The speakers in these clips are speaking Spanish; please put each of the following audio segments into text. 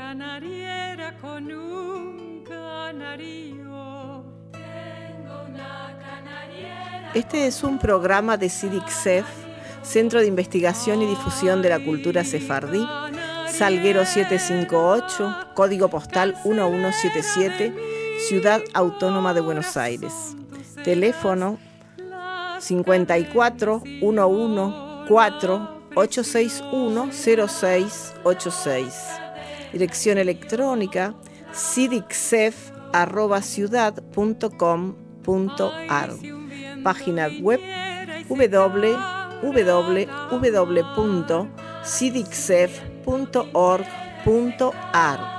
canariera con un canario. Tengo una canariera. Este es un programa de CIDIC-SEF, Centro de Investigación y Difusión de la Cultura Sefardí, Salguero 758, código postal 1177, Ciudad Autónoma de Buenos Aires. Teléfono 54 114 861 0686. Dirección electrónica cidicsef@ciudad.com.ar. Página web www.cidicsef.org.ar.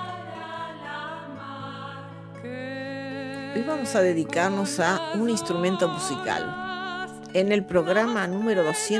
Hoy vamos a dedicarnos a un instrumento musical. En el programa número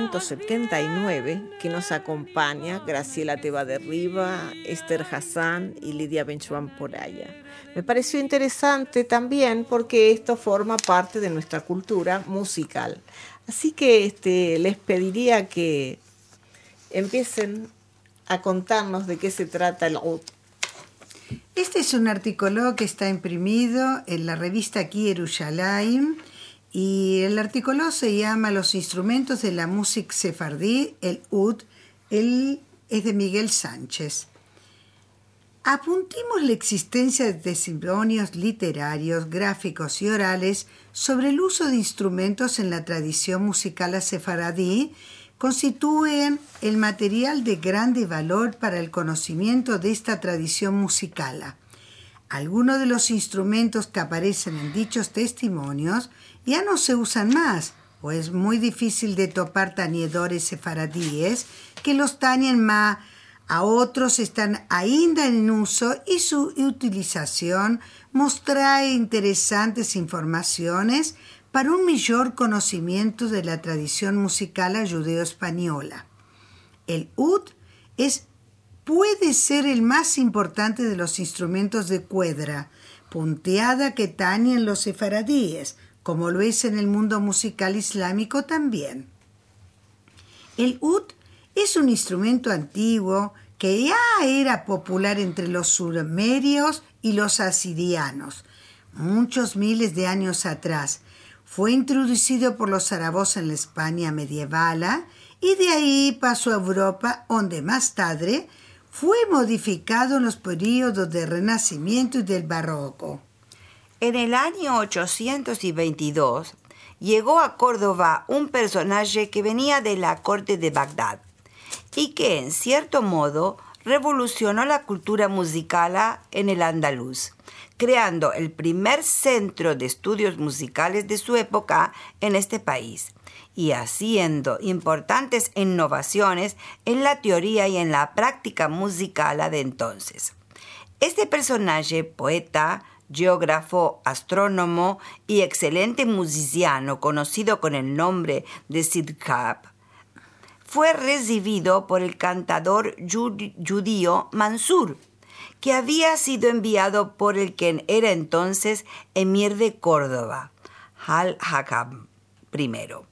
279, que nos acompaña Graciela Tebaderriba, Esther Hassan y Lidia Benchuan Poraya. Me pareció interesante también porque esto forma parte de nuestra cultura musical. Así que les pediría que empiecen a contarnos de qué se trata el oud. Este es un artículo que está imprimido en la revista aquí Yerushalayim, y el artículo se llama Los instrumentos de la música sefardí, el oud. Él es de Miguel Sánchez. Apuntemos la existencia de testimonios literarios, gráficos y orales sobre el uso de instrumentos en la tradición musical sefaradí. Constituyen el material de grande valor para el conocimiento de esta tradición musical. Algunos de los instrumentos que aparecen en dichos testimonios ya no se usan más, o es muy difícil de topar tañedores sefaradíes que los tañen más. A otros están ainda en uso y su utilización nos trae interesantes informaciones para un mayor conocimiento de la tradición musical judeo-española. El oud puede ser el más importante de los instrumentos de cuerda punteada que tañen los sefaradíes, como lo es en el mundo musical islámico también. El oud es un instrumento antiguo que ya era popular entre los sumerios y los asirianos, muchos miles de años atrás. Fue introducido por los árabes en la España medieval y de ahí pasó a Europa, donde más tarde fue modificado en los períodos del Renacimiento y del Barroco. En el año 822 llegó a Córdoba un personaje que venía de la corte de Bagdad y que, en cierto modo, revolucionó la cultura musical en el andaluz, creando el primer centro de estudios musicales de su época en este país y haciendo importantes innovaciones en la teoría y en la práctica musical de entonces. Este personaje, poeta, geógrafo, astrónomo y excelente musiciano conocido con el nombre de Sidqab, fue recibido por el cantador judío Mansur, que había sido enviado por el quien era entonces emir de Córdoba, Al-Hakam I.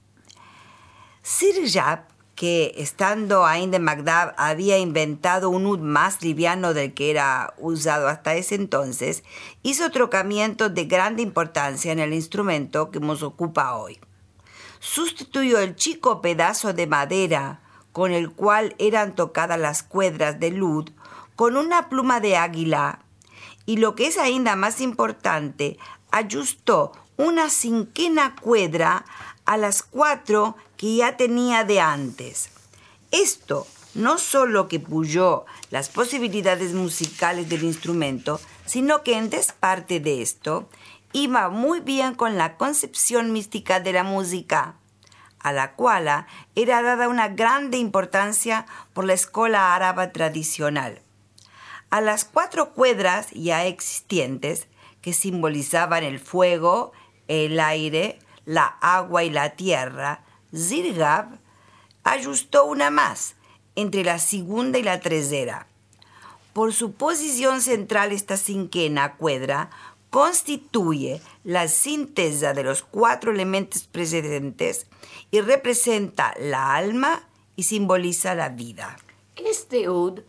Sidqab, que estando ainda en Bagdad había inventado un oud más liviano del que era usado hasta ese entonces, hizo trocamientos de grande importancia en el instrumento que nos ocupa hoy. Sustituyó el chico pedazo de madera con el cual eran tocadas las cuerdas del oud con una pluma de águila y, lo que es ainda más importante, ajustó una cinquena cuerda a las 4 que ya tenía de antes. Esto no solo que pulió las posibilidades musicales del instrumento, sino que en parte de esto iba muy bien con la concepción mística de la música, a la cual era dada una grande importancia por la escuela árabe tradicional. A las 4 cuerdas ya existentes, que simbolizaban el fuego, el aire, la agua y la tierra, Sidqab ajustó una más, entre la segunda y la tercera. Por su posición central, esta cinquena cuerda constituye la síntesis de los 4 elementos precedentes y representa la alma y simboliza la vida. Este oud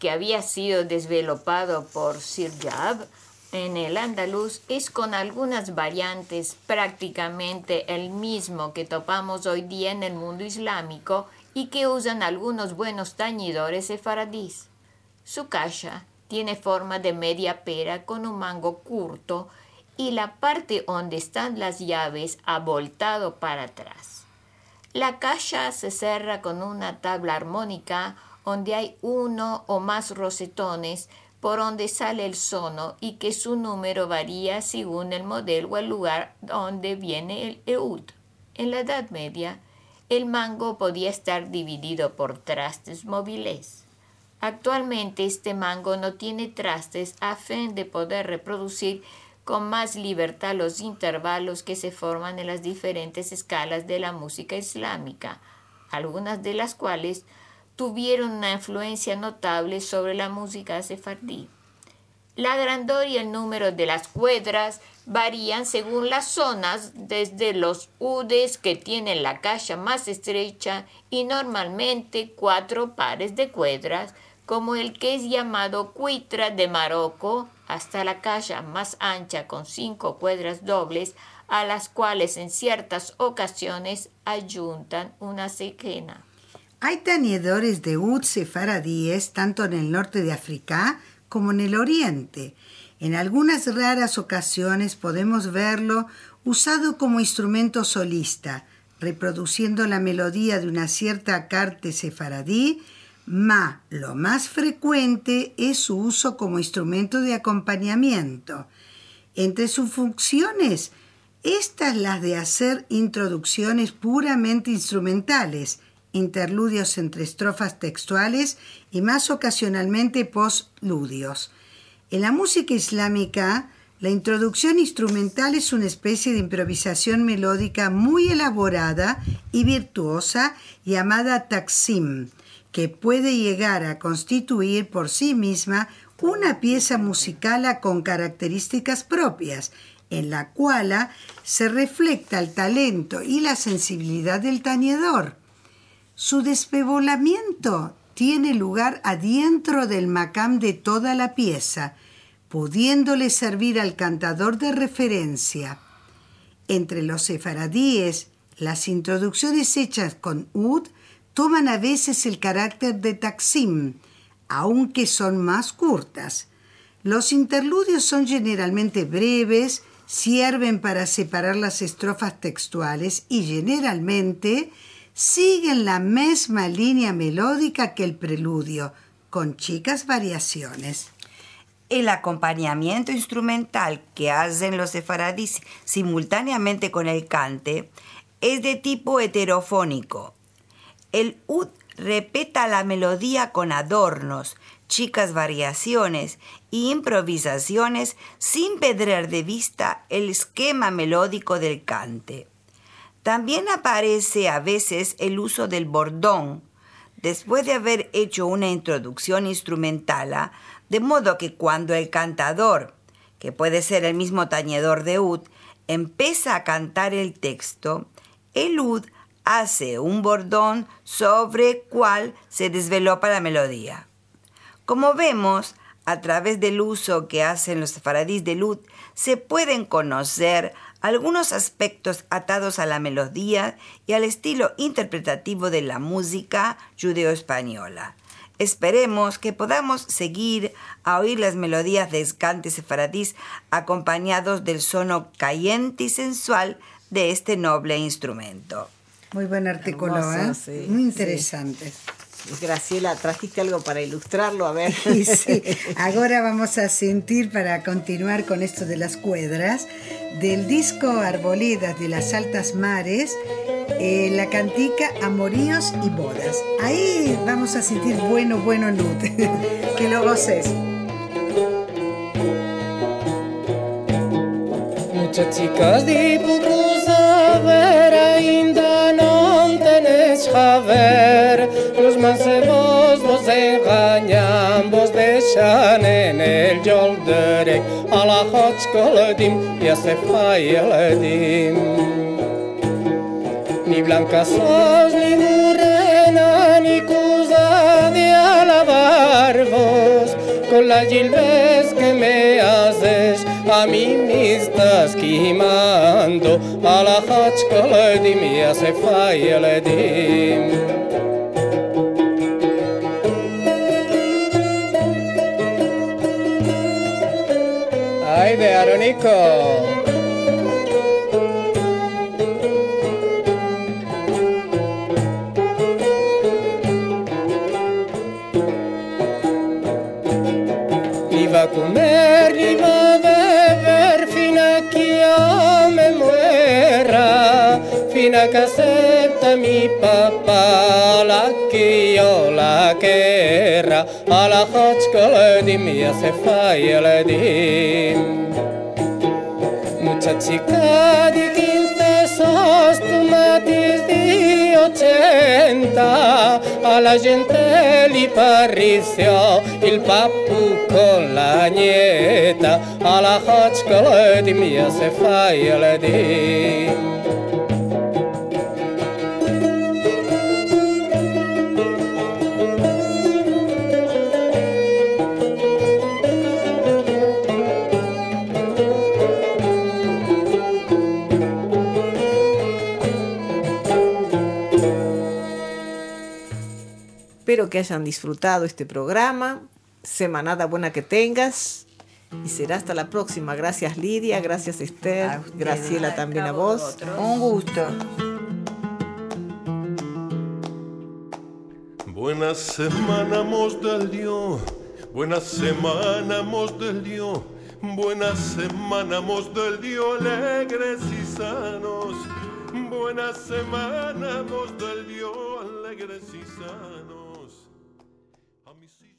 que había sido desvelopado por Sir Jab en el andaluz, es con algunas variantes prácticamente el mismo que topamos hoy día en el mundo islámico y que usan algunos buenos tañidores sefaradíes. Su caja tiene forma de media pera con un mango curto y la parte donde están las llaves abultado para atrás. La caja se cierra con una tabla armónica donde hay uno o más rosetones por donde sale el sono y que su número varía según el modelo o el lugar donde viene el eud. En la Edad Media, el mango podía estar dividido por trastes móviles. Actualmente este mango no tiene trastes a fin de poder reproducir con más libertad los intervalos que se forman en las diferentes escalas de la música islámica, algunas de las cuales tuvieron una influencia notable sobre la música sefardí. La grandor y el número de las cuerdas varían según las zonas, desde los udes que tienen la caja más estrecha y normalmente 4 pares de cuerdas, como el que es llamado cuitra de Marocco, hasta la caja más ancha con 5 cuerdas dobles, a las cuales en ciertas ocasiones ayuntan una sequena. Hay tañedores de oud sefaradíes tanto en el norte de África como en el oriente. En algunas raras ocasiones podemos verlo usado como instrumento solista, reproduciendo la melodía de una cierta carte sefaradí, lo más frecuente es su uso como instrumento de acompañamiento. Entre sus funciones, estas las de hacer introducciones puramente instrumentales, interludios entre estrofas textuales y más ocasionalmente postludios. En la música islámica, la introducción instrumental es una especie de improvisación melódica muy elaborada y virtuosa llamada taqsim, que puede llegar a constituir por sí misma una pieza musical con características propias, en la cual se refleja el talento y la sensibilidad del tañedor. Su despebolamiento tiene lugar adentro del maqam de toda la pieza, pudiéndole servir al cantador de referencia. Entre los sefaradíes, las introducciones hechas con oud toman a veces el carácter de taqsim, aunque son más cortas. Los interludios son generalmente breves, sirven para separar las estrofas textuales y generalmente siguen la misma línea melódica que el preludio, con chicas variaciones. El acompañamiento instrumental que hacen los sefaradíes simultáneamente con el cante es de tipo heterofónico. El oud repeta la melodía con adornos, chicas variaciones e improvisaciones sin perder de vista el esquema melódico del cante. También aparece a veces el uso del bordón, después de haber hecho una introducción instrumental, de modo que cuando el cantador, que puede ser el mismo tañedor de oud, empieza a cantar el texto, el oud hace un bordón sobre el cual se desvelopa la melodía. Como vemos, a través del uso que hacen los sefaradíes del oud, se pueden conocer algunos aspectos atados a la melodía y al estilo interpretativo de la música judeo-española. Esperemos que podamos seguir a oír las melodías del cante sefaradís acompañados del sono caliente y sensual de este noble instrumento. Muy buen artículo, Hermoso, ¿eh? sí, Muy interesante. Sí. Graciela, trajiste algo para ilustrarlo, a ver. Sí. Ahora vamos a sentir, para continuar con esto de las cuerdas, del disco Arboledas de las Altas Mares, la cantica Amoríos y Bodas. Ahí vamos a sentir bueno Lud. Que lo goces. Muchachicas di pouco saber, ainda non tenes javer. Los mancebos vos engañan, vos deixan en el jolderek. A la hoch colodim, ya se fai eledim. Ni blanca sos, ni morena, ni cosa de alabar vos. la gilves que me haces, a mí me estás quemando, a la hachkala di mia se fai le dim. Ay, Veronico. Ni va a comer, ni va a beber, fino a que yo me muera, fino a que acepta mi papá la que yo la quiera, a la hachkala di mia se fai le dim. Muchachica di 15 sos, tomatis di 80, a la gente li pareció il papu con la nieta, a la hachkala di mia se fai le dim. Espero que hayan disfrutado este programa. Semanada buena que tengas. Y será hasta la próxima. Gracias Lidia, gracias Esther, Graciela también a vos. Un gusto. Buena semana mos del Dios, buena semana mos del Dios, buena semana mos del Dios, alegres y sanos. Buena semana mos del Dios, alegres y sanos.